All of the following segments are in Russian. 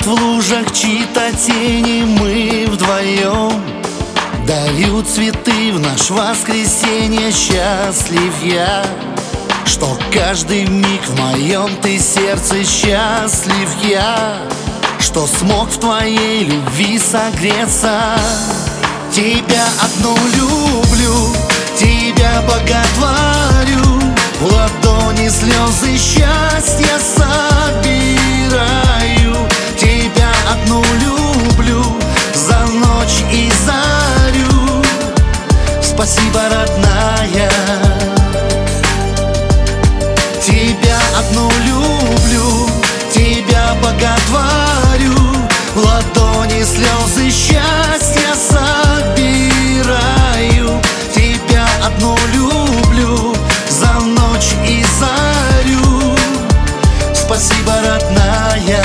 Плавают в лужах чьи-то тени, мы вдвоем. Дарю цветы в наш воскресенье. Счастлив я, что каждый миг в моем ты сердце. Счастлив я, что смог в твоей любви согреться. Тебя одну люблю, тебя боготворю, в ладони слезы счастья собираю. Тебя одну люблю, за ночь и зарю. Спасибо, родная. Тебя одну люблю, тебя боготворю, в ладони слезы счастья собираю. Тебя одну люблю, за ночь и зарю. Спасибо, родная.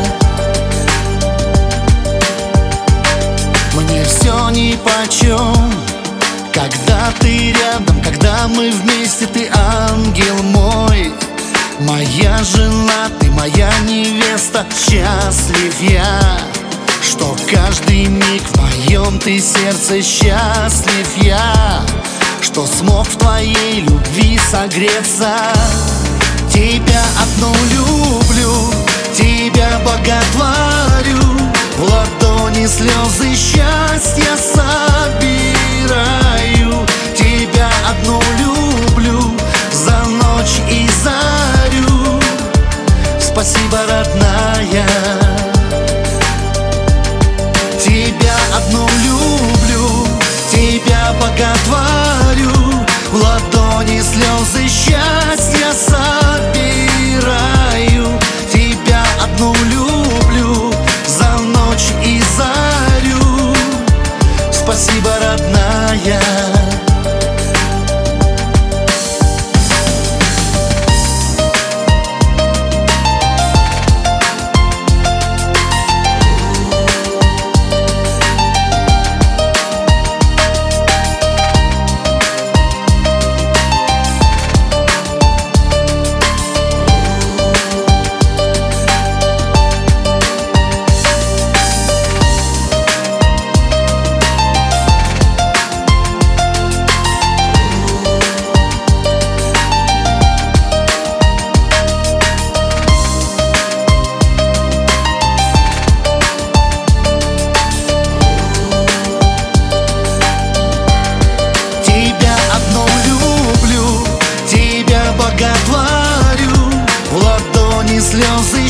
Мне все нипочем, когда ты рядом, когда мы вместе. Ты ангел мой, моя жена, ты моя невеста. Счастлив я, что каждый миг в моем ты сердце. Счастлив я, что смог в твоей любви согреться. Тебя одну люблю, тебя боготворю, в ладони слезы счастья собираю. Тебя одну люблю, за ночь и зарю. Спасибо, родная. Тебя одну люблю, тебя боготворю, в ладони слезы счастья собираю. Тебя одну люблю, за ночь и зарю. Спасибо, родная. Боготворю, в ладони слезы